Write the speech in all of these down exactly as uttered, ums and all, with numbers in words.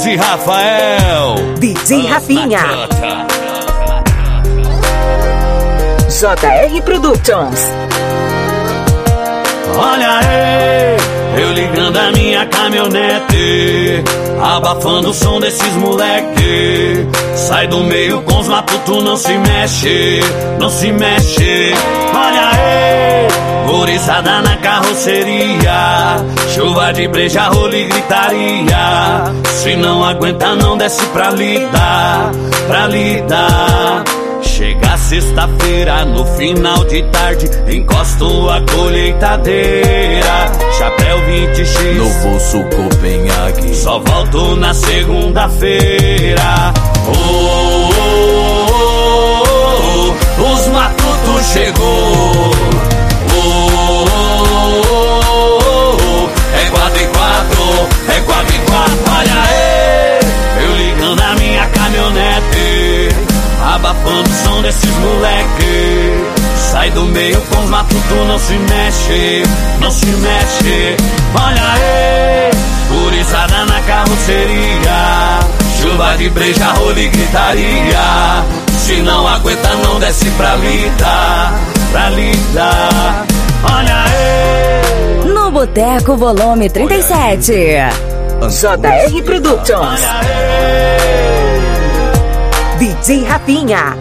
e Rafael. D J Rafinha. J R Productions. Olha aí, eu ligando a minha caminhonete, abafando o som desses moleque. Sai do meio com os matutos, não se mexe, não se mexe. Olha aí, gurizada na carroceria, chuva de breja, rolo e gritaria. Se não aguenta não desce pra lidar, pra lidar. Chega sexta-feira, no final de tarde, encosto a colheitadeira. Chapéu vinte x, no bolso Copenhague, só volto na segunda-feira. Oh, oh, oh, oh, os matutos chegou. Oh, oh, oh, oh, é quatro e quatro, é quatro e quatro. Olha aí, eu ligando a minha caminhonete, abafando o som desses moleque. Sai do meio com os matutos, não se mexe, não se mexe. Olha aí, gurizada na carroceria, chuva de breja, rolo e gritaria. Se não aguenta não desce pra lidar, pra lidar. Olha aí, no Boteco Volume trinta e sete, J R Productions. olha aí, D J Rafinha.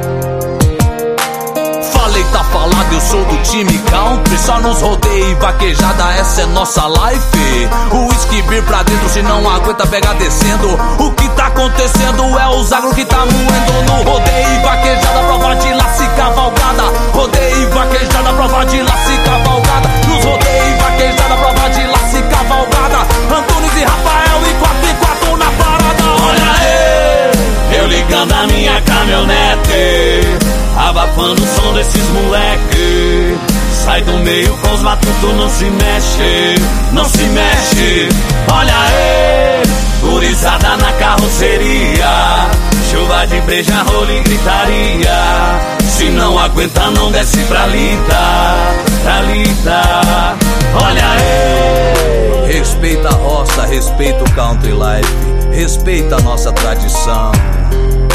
falei, tá falado, eu sou do time country. Só nos rodeio e vaquejada, essa é nossa life. O whisky vir pra dentro, se não aguenta pega descendo. O que tá acontecendo é os agro que tá moendo. No rodeio e vaquejada, prova de laço e cavalgada. Rodeio e vaquejada, prova de laço e cavalgada. Nos rodeio e vaquejada, prova de laço e cavalgada. Antunes e Rafael e quatro e quatro na parada. olha aí, eu ligando a minha caminhonete, abafando o som desses moleque. Sai do meio com os matutos, não se mexe, não se mexe. Olha aí, gurizada na carroceria, chuva de breja, rolo e gritaria. Se não aguenta não desce pra lidar, pra lidar. Olha aí, Respeita a roça, respeita o country life, respeita a nossa tradição.